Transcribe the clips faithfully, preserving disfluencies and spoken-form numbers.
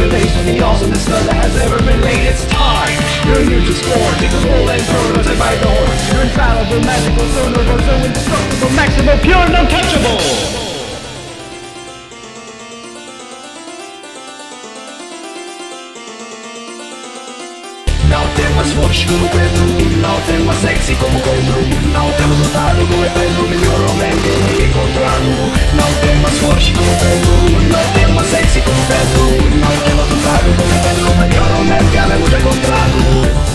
the days for the awesomest stuff that has ever been laid. It's time. You're new to score. Take a roll and throw it by the horn. You're infallible, magical, so noble, so indestructible, maximal, pure and untouchable. No temas forte como Pedro, não temas sexy como Pedro, não temos otário como Pedro, melhor homem que ninguém encontrado. Não temas forte como Pedro, não temas sexy como Pedro, não temos otário como Pedro, melhor homem que havemos encontrado.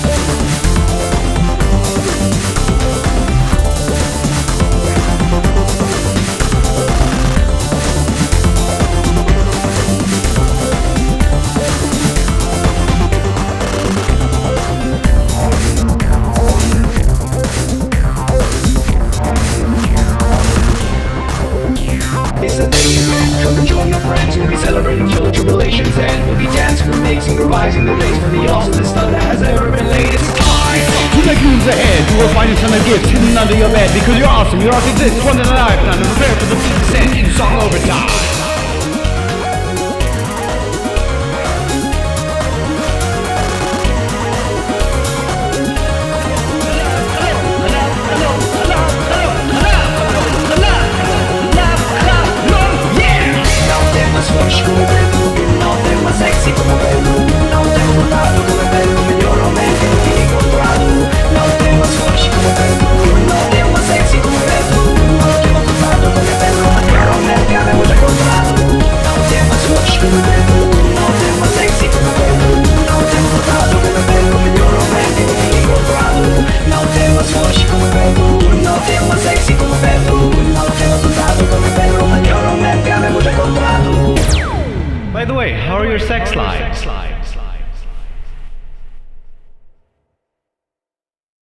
It's a day come and join your friends. We'll be celebrating full tribulations and we'll be dancing, we're mixing, revising the days for the awesomest stuff that has ever been laid. It's time. To the moons ahead, you will find a ton of gifts hidden under your bed because you're awesome. Your art exists one in a lifetime and prepare for the big descent in song overtime. Forte como Pedro, não temas sexy como Pedro, não temos otário como Pedro, melhor homem que ninguém encontrado. Não temas forte como Pedro, não temas sexy como Pedro, não temos otário como Pedro, melhor homem que havemos encontrado. Não temas forte como Pedro, não temas sexy como Pedro, não temos otário como Pedro, melhor homem que ninguém encontrado. Não temas forte como Pedro, não temas sexy como Pedro, não temos otário como Pedro, melhor homem que havemos encontrado. By the way, how are your sex lives?